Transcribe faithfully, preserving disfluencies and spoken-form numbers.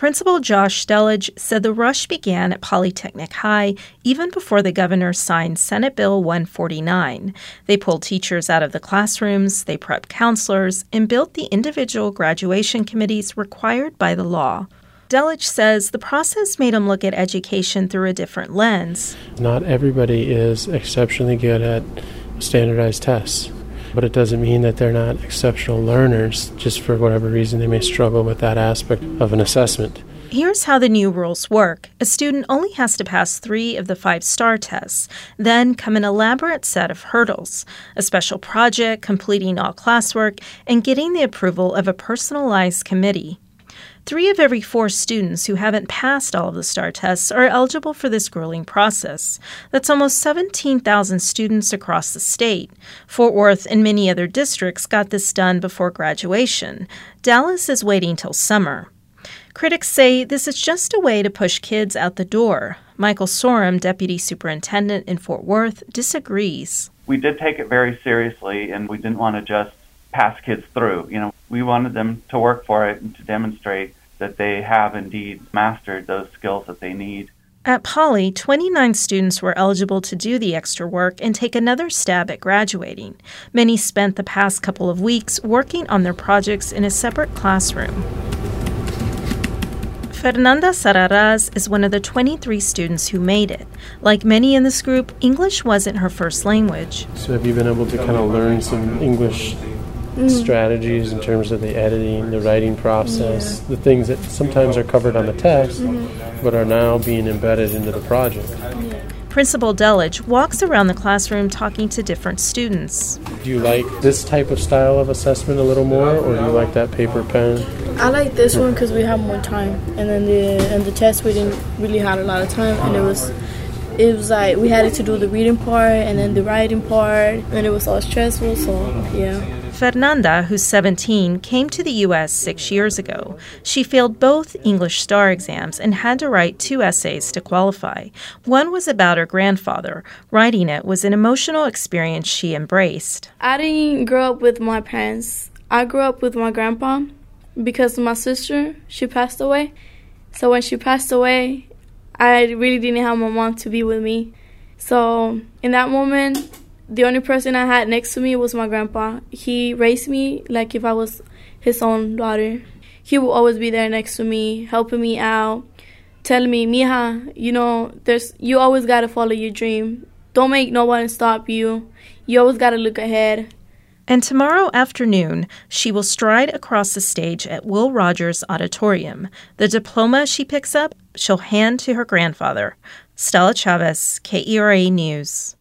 Principal Josh Stellage said the rush began at Polytechnic High even before the governor signed Senate Bill one forty-nine. They pulled teachers out of the classrooms, they prepped counselors, and built the individual graduation committees required by the law. Stellage says the process made him look at education through a different lens. Not everybody is exceptionally good at standardized tests, but it doesn't mean that they're not exceptional learners. Just for whatever reason, they may struggle with that aspect of an assessment. Here's how the new rules work. A student only has to pass three of the five STAR tests. Then come an elaborate set of hurdles, a special project, completing all classwork, and getting the approval of a personalized committee. Three of every four students who haven't passed all of the STAR tests are eligible for this grueling process. That's almost seventeen thousand students across the state. Fort Worth and many other districts got this done before graduation. Dallas is waiting till summer. Critics say this is just a way to push kids out the door. Michael Sorum, deputy superintendent in Fort Worth, disagrees. We did take it very seriously, and we didn't want to just pass kids through. You know, we wanted them to work for it and to demonstrate that they have indeed mastered those skills that they need. At Poly, twenty-nine students were eligible to do the extra work and take another stab at graduating. Many spent the past couple of weeks working on their projects in a separate classroom. Fernanda Sararaz is one of the twenty-three students who made it. Like many in this group, English wasn't her first language. So have you been able to kind of learn some English Mm. strategies in terms of the editing, the writing process, yeah. the things that sometimes are covered on the test, mm-hmm. but are now being embedded into the project? Yeah. Principal Stellage walks around the classroom talking to different students. Do you like this type of style of assessment a little more, or do you like that paper pen? I like this one because we have more time, and then the and the test we didn't really have a lot of time, and it was it was like we had to do the reading part and then the writing part, and it was all stressful. So yeah. Fernanda, who's seventeen, came to the U S six years ago. She failed both English STAR exams and had to write two essays to qualify. One was about her grandfather. Writing it was an emotional experience she embraced. I didn't grow up with my parents. I grew up with my grandpa because my sister, she passed away. So when she passed away, I really didn't have my mom to be with me. So in that moment, the only person I had next to me was my grandpa. He raised me like if I was his own daughter. He would always be there next to me, helping me out, telling me, Mija, you know, there's you always got to follow your dream. Don't make no one stop you. You always got to look ahead. And tomorrow afternoon, she will stride across the stage at Will Rogers Auditorium. The diploma she picks up, she'll hand to her grandfather. Stella Chavez, K E R A News.